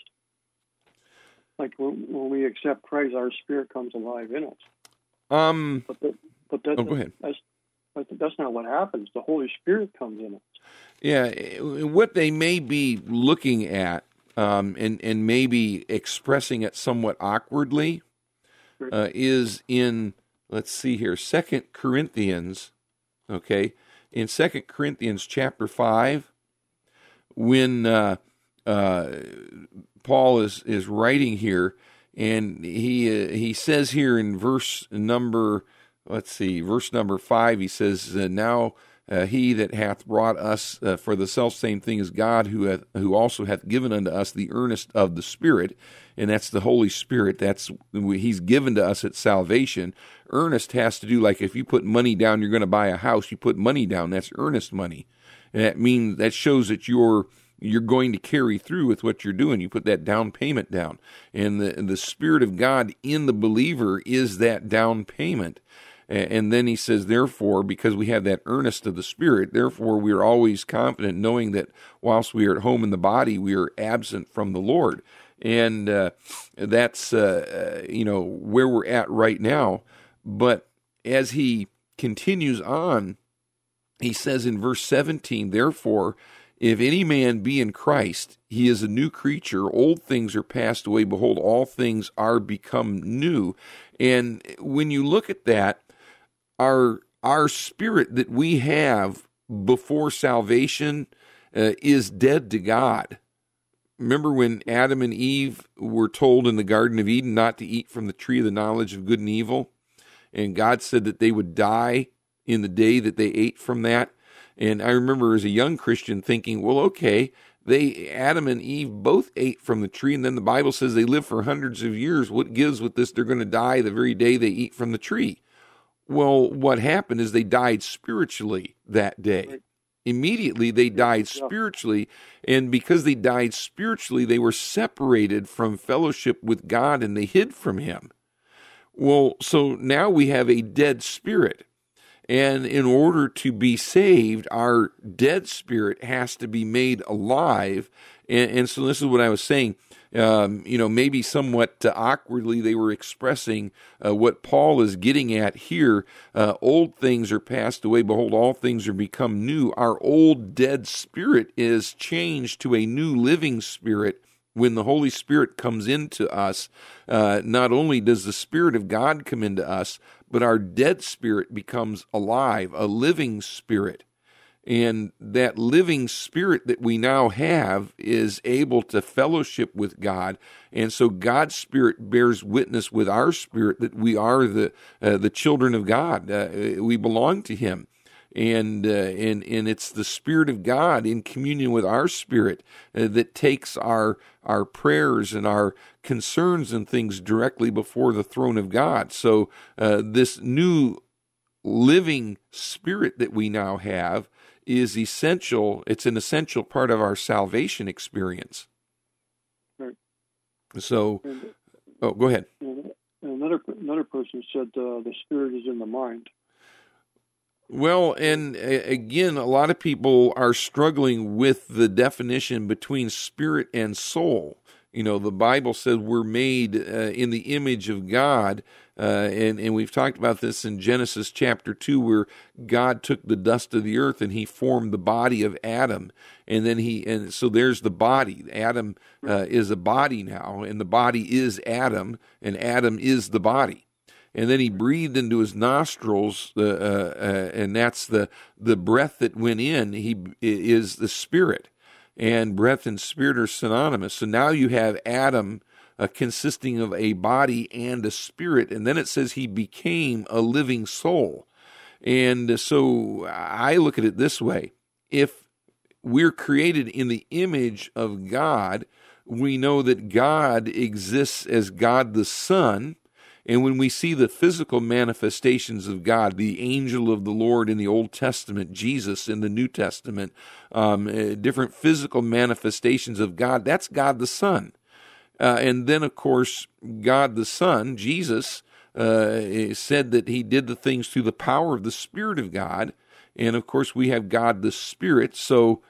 D: Like when, when we accept Christ, our spirit comes alive in us.
B: Um.
D: But that, but that,
B: oh, go ahead.
D: That's, that's not what happens. The Holy Spirit comes in us.
B: Yeah, what they may be looking at um, and, and maybe expressing it somewhat awkwardly uh, is in, let's see here, Second Corinthians, okay, in Second Corinthians chapter five, when uh, uh, Paul is, is writing here, and he uh, he says here in verse number, let's see, verse number five, he says, uh, "Now uh, he that hath brought us uh, for the selfsame thing is God, who hath, who also hath given unto us the earnest of the Spirit," and that's the Holy Spirit. That's he's given to us at salvation. Earnest has to do like if you put money down, you're going to buy a house. You put money down. That's earnest money, and that means that shows that you're you're going to carry through with what you're doing. You put that down payment down, and the the Spirit of God in the believer is that down payment. And then he says, therefore, because we have that earnest of the Spirit, therefore we are always confident, knowing that whilst we are at home in the body, we are absent from the Lord. And uh, that's, uh, you know, where we're at right now. But as he continues on, he says in verse seventeen, "Therefore, If any man be in Christ, he is a new creature. Old things are passed away. Behold, all things are become new. And when you look at that, our our spirit that we have before salvation uh, is dead to God. Remember when Adam and Eve were told in the Garden of Eden not to eat from the tree of the knowledge of good and evil? And God said that they would die in the day that they ate from that. And I remember as a young Christian thinking, well, okay, they Adam and Eve both ate from the tree, and then the Bible says they lived for hundreds of years. What gives with this? They're going to die the very day they eat from the tree. Well, what happened is they died spiritually that day. Right. Immediately, they died spiritually, and because they died spiritually, they were separated from fellowship with God, and they hid from Him. Well, so now we have a dead spirit, and in order to be saved, our dead spirit has to be made alive, and, and so this is what I was saying. Um, you know, maybe somewhat uh, awkwardly, they were expressing uh, what Paul is getting at here. Uh, old things are passed away. Behold, all things are become new. Our old dead spirit is changed to a new living spirit. When the Holy Spirit comes into us, uh, not only does the Spirit of God come into us, but our dead spirit becomes alive, a living spirit. And that living spirit that we now have is able to fellowship with God. And so God's Spirit bears witness with our spirit that we are the uh, the children of God. Uh, we belong to Him. And, uh, and and it's the Spirit of God in communion with our spirit uh, that takes our our prayers and our concerns and things directly before the throne of God. So uh, this new living spirit that we now have is essential. It's an essential part of our salvation experience.
D: Right.
B: So,
D: and,
B: oh, go ahead.
D: Another another person said uh, the spirit is in the mind.
B: Well, and uh, again, a lot of people are struggling with the definition between spirit and soul. You know, the Bible says we're made uh, in the image of God, uh, and, and we've talked about this in Genesis chapter two, where God took the dust of the earth and He formed the body of Adam, and then He, and so there's the body. Adam uh, is a body now, and the body is Adam, and Adam is the body. And then He breathed into his nostrils, uh, uh, and that's the the breath that went in. He is the Spirit, and breath and spirit are synonymous. So now you have Adam uh, consisting of a body and a spirit, and then it says he became a living soul. And so I look at it this way: if we're created in the image of God, we know that God exists as God the Son. And when we see the physical manifestations of God, the angel of the Lord in the Old Testament, Jesus in the New Testament, um, uh, different physical manifestations of God, that's God the Son. Uh, and then, of course, God the Son, Jesus, uh, said that He did the things through the power of the Spirit of God. And, of course, we have God the Spirit. So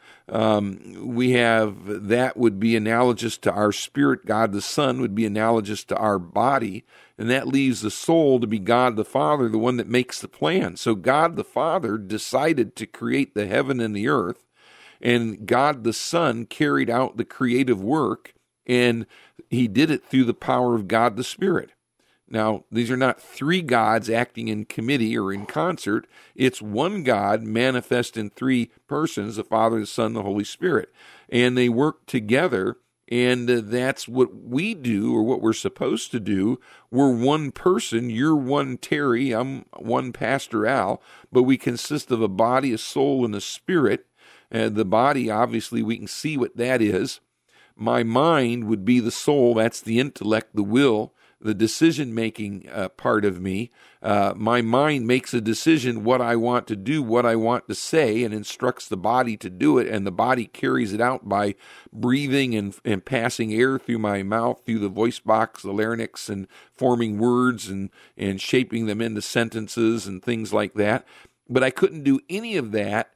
B: um, we have, that would be analogous to our spirit. God the Son would be analogous to our body. And that leaves the soul to be God the Father, the one that makes the plan. So God the Father decided to create the heaven and the earth, and God the Son carried out the creative work, and He did it through the power of God the Spirit. Now, these are not three gods acting in committee or in concert. It's one God manifest in three persons, the Father, the Son, the Holy Spirit. And they work together. And uh, that's what we do, or what we're supposed to do. We're one person. You're one Terry. I'm one Pastor Al. But we consist of a body, a soul, and a spirit. Uh, the body, obviously, we can see what that is. My mind would be the soul. That's the intellect, the will, the decision-making uh, part of me. Uh, my mind makes a decision what I want to do, what I want to say, and instructs the body to do it, and the body carries it out by breathing and, and passing air through my mouth, through the voice box, the larynx, and forming words and, and shaping them into sentences and things like that. But I couldn't do any of that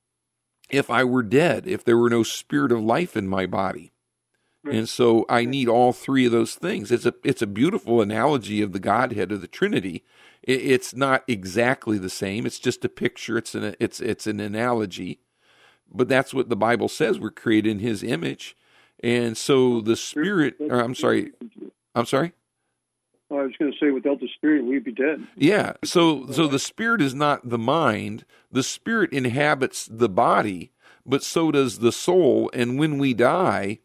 B: if I were dead, if there were no spirit of life in my body. And so I need all three of those things. It's a it's a beautiful analogy of the Godhead, of the Trinity. It, it's not exactly the same. It's just a picture. It's an it's it's an analogy. but that's what the Bible says. We're created in His image. And so the Spirit, or I'm sorry, I'm sorry?
D: I was going to say, without the Spirit, we'd be dead.
B: Yeah, so so the Spirit is not the mind. The Spirit inhabits the body, but so does the soul. And when we die,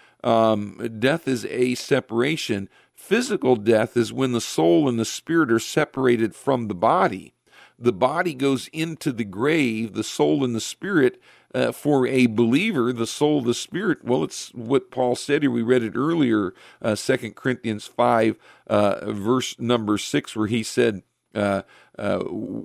B: um, death is a separation. Physical death is when the soul and the spirit are separated from the body. The body goes into the grave, the soul and the spirit. Uh, for a believer, the soul, the spirit, well, it's what Paul said here. We read it earlier, uh, Second Corinthians five, uh, verse number six, where he said, uh, uh,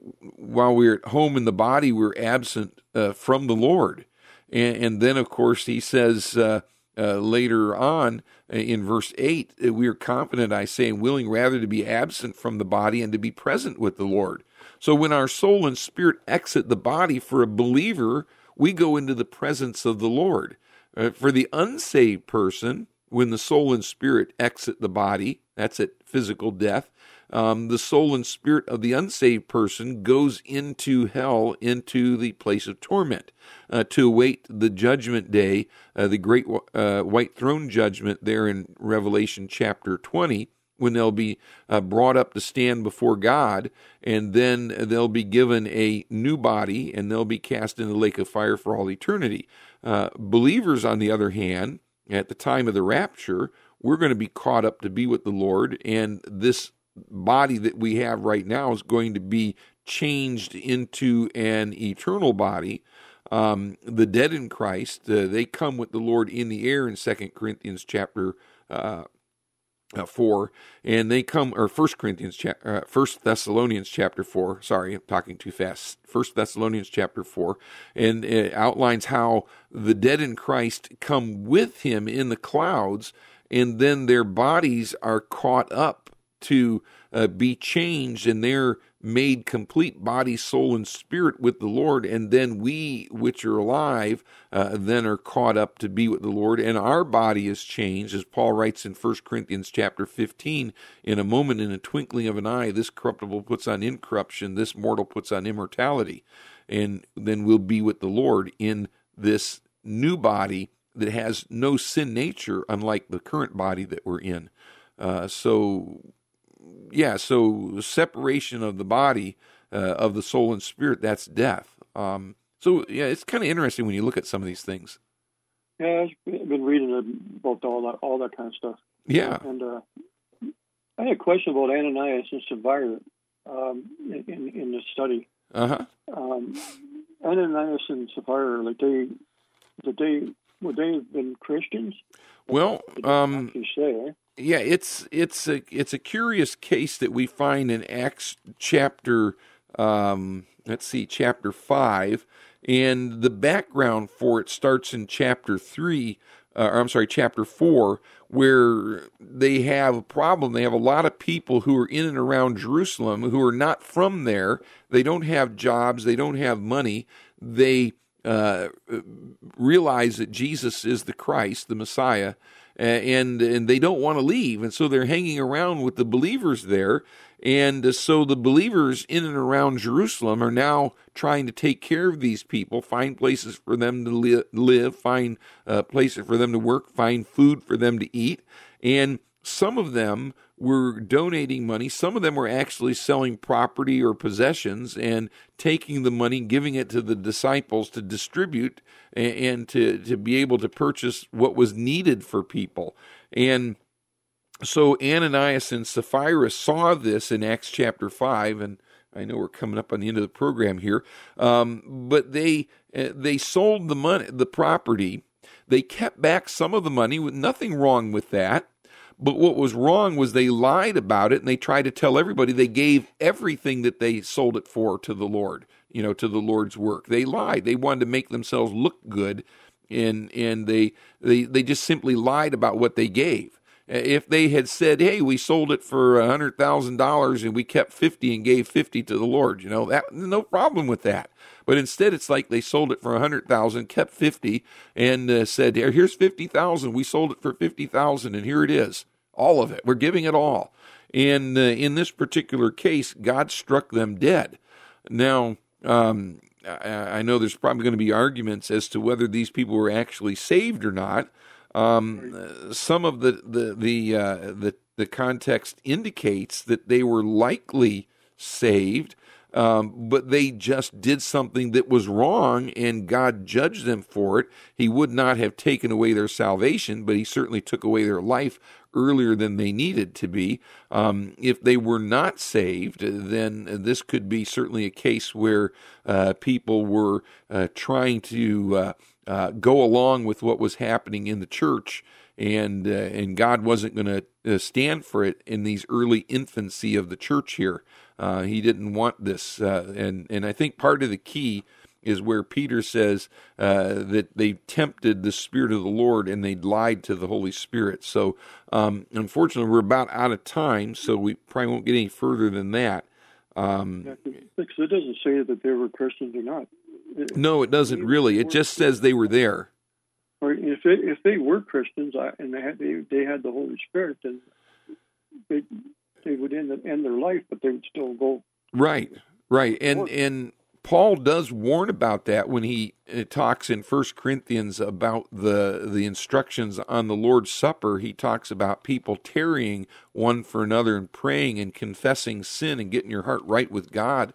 B: while we're at home in the body, we're absent uh, from the Lord. And, and then, of course, he says uh, uh, later on in verse eight, we are confident, I say, and willing rather to be absent from the body and to be present with the Lord. So when our soul and spirit exit the body, for a believer, we go into the presence of the Lord. Uh, for the unsaved person, when the soul and spirit exit the body, that's at physical death, um, the soul and spirit of the unsaved person goes into hell, into the place of torment, uh, to await the judgment day, uh, the great uh, white throne judgment there in Revelation chapter twenty, when they'll be uh, brought up to stand before God, and then they'll be given a new body, and they'll be cast in the lake of fire for all eternity. Uh, believers, on the other hand, at the time of the rapture, we're going to be caught up to be with the Lord, and this body that we have right now is going to be changed into an eternal body. Um, the dead in Christ, uh, they come with the Lord in the air in Second Corinthians chapter uh Uh, four, and they come, or First Corinthians, cha- uh, First Thessalonians chapter four. Sorry, I'm talking too fast. First Thessalonians chapter four, and it outlines how the dead in Christ come with Him in the clouds, and then their bodies are caught up to uh, be changed, and they're made complete, body, soul, and spirit with the Lord. And then we, which are alive, uh, then are caught up to be with the Lord, and our body is changed, as Paul writes in First Corinthians chapter fifteen, in a moment, in a twinkling of an eye, this corruptible puts on incorruption, this mortal puts on immortality, and then we'll be with the Lord in this new body that has no sin nature, unlike the current body that we're in. Uh, so, yeah, so separation of the body, uh, of the soul and spirit, that's death. Um, so, yeah, it's kind of interesting when you look at some of these things.
D: Yeah, I've been reading about all that, all that kind of stuff.
B: Yeah.
D: And uh, I had a question about Ananias and Sapphira um, in in the study.
B: Uh-huh.
D: Um, Ananias and Sapphira, like they, did they, would they have been Christians?
B: Well, um,
D: you say, eh?
B: yeah, it's it's a it's a curious case that we find in Acts chapter, um, let's see, chapter five, and the background for it starts in chapter three, uh, or I'm sorry, chapter four, where they have a problem. They have a lot of people who are in and around Jerusalem who are not from there. They don't have jobs. They don't have money. They uh, realize that Jesus is the Christ, the Messiah, and and they don't want to leave, and so they're hanging around with the believers there, and so the believers in and around Jerusalem are now trying to take care of these people, find places for them to li- live, find uh, places for them to work, find food for them to eat, and some of them were donating money. Some of them were actually selling property or possessions and taking the money, giving it to the disciples to distribute and, and to, to be able to purchase what was needed for people. And so Ananias and Sapphira saw this in Acts chapter five, and I know we're coming up on the end of the program here, um, but they uh, they sold the money, the property. They kept back some of the money, with nothing wrong with that. But what was wrong was they lied about it, and they tried to tell everybody they gave everything that they sold it for to the Lord, you know, to the Lord's work. They lied. They wanted to make themselves look good, and and they they they just simply lied about what they gave. If they had said, "Hey, we sold it for a hundred thousand dollars, and we kept fifty and gave fifty to the Lord," you know, that no problem with that. But instead, it's like they sold it for a hundred thousand, kept fifty, and uh, said, "Here's fifty thousand. We sold it for fifty thousand, and here it is, all of it. We're giving it all." And uh, in this particular case, God struck them dead. Now, um, I, I know there's probably going to be arguments as to whether these people were actually saved or not. Um, some of the the the, uh, the the context indicates that they were likely saved, um, but they just did something that was wrong, and God judged them for it. He would not have taken away their salvation, but he certainly took away their life earlier than they needed to be. Um, if they were not saved, then this could be certainly a case where uh, people were uh, trying to uh, uh, go along with what was happening in the church, and uh, and God wasn't going to uh, stand for it in these early infancy of the church here. Uh, he didn't want this, uh, and and I think part of the key is where Peter says uh, that they tempted the Spirit of the Lord and they lied to the Holy Spirit. So, um, unfortunately, we're about out of time, so we probably won't get any further than that. Um,
D: yeah, because it doesn't say that they were Christians or not. It,
B: no, it doesn't really. It just says they were there.
D: Or if they, if they were Christians and they had they, they had the Holy Spirit, then they they would end end their life, but they would still go.
B: Right, right, and and. Paul does warn about that when he talks in First Corinthians about the the instructions on the Lord's Supper. He talks about people tarrying one for another and praying and confessing sin and getting your heart right with God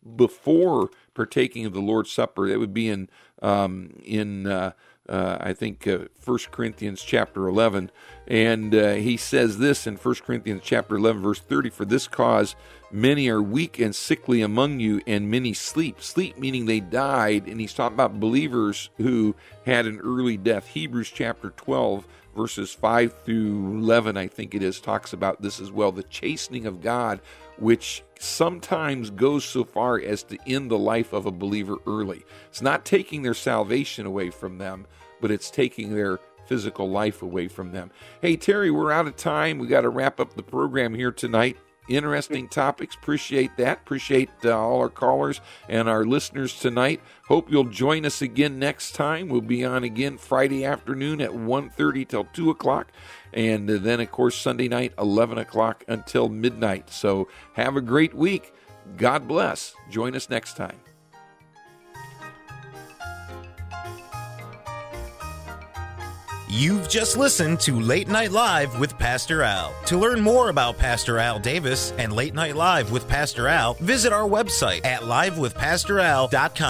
B: before partaking of the Lord's Supper. That would be in um, in uh, uh, I think uh, First Corinthians chapter eleven, and uh, he says this in First Corinthians chapter eleven, verse thirty: "For this cause many are weak and sickly among you, and many sleep." Sleep meaning they died, and he's talking about believers who had an early death. Hebrews chapter twelve, verses five through eleven, I think it is, talks about this as well, the chastening of God, which sometimes goes so far as to end the life of a believer early. It's not taking their salvation away from them, but it's taking their physical life away from them. Hey, Terry, we're out of time. We got to wrap up the program here tonight. Interesting topics. Appreciate that. Appreciate uh, all our callers and our listeners tonight. Hope you'll join us again next time. We'll be on again Friday afternoon at one thirty till two o'clock. And then, of course, Sunday night, eleven o'clock until midnight. So have a great week. God bless. Join us next time.
A: You've just listened to Late Night Live with Pastor Al. To learn more about Pastor Al Davis and Late Night Live with Pastor Al, visit our website at live with pastor al dot com.